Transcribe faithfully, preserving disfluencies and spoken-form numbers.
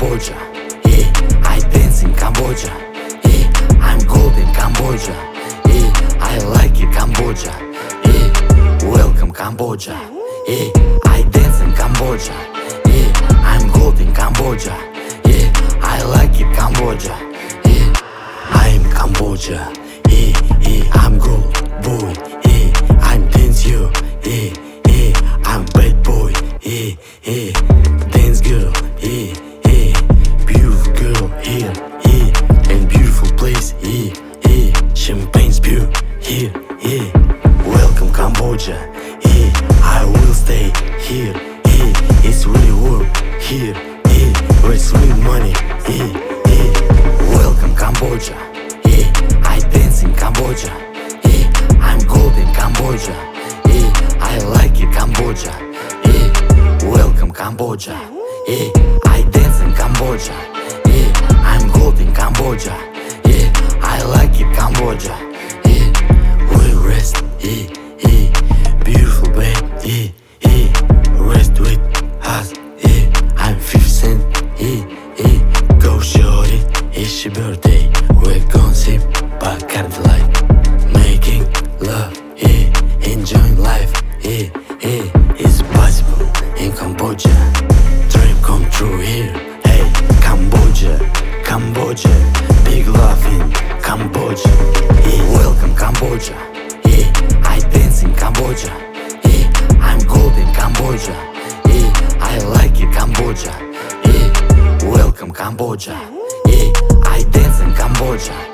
Cambodia. Yeah, I dance in Cambodia. Yeah, I'm gold in Cambodia. Yeah, I like it Cambodia. Yeah, welcome Cambodia. Yeah, I dance in Cambodia. Yeah, I'm gold in Cambodia. Yeah, I like it Cambodia. Yeah, I'm Cambodia. Yeah, yeah, I'm gold boy. Yeah, I'm dance you. Yeah, yeah, I'm bad boy. Yeah, yeah, dance girl. Yeah, yeah, beautiful girl. Yeah, yeah, and beautiful place. Yeah, yeah, champagne's pure. Yeah, yeah, welcome Cambodia. Yeah, I will stay here. Yeah, it's really warm here. Yeah, where it's real money. Yeah, yeah, welcome Cambodia. Yeah, I dance in Cambodia. Yeah, I'm gold in Cambodia. Yeah, I like it Cambodia. Yeah, welcome Cambodia. Yeah, I dance in Cambodia. Yeah, I'm gold in Cambodia. Yeah, I like it Cambodia. Yeah, we rest. Yeah, yeah, beautiful babe. Yeah, yeah, rest with us. Yeah, I'm fifty cent. Yeah, yeah, go shorty. It's your birthday. We're gonna sip Bacardi Light, making love. Yeah, enjoying life. Yeah, yeah, it's possible in Cambodia. Dream come true here. Hey, Cambodia, Cambodia, big love in Cambodia. Yeah, welcome Cambodia. Yeah, I dance in Cambodia. Yeah, I'm gold in Cambodia. Yeah, I like it Cambodia. Yeah, welcome Cambodia. Yeah, I dance in Cambodia.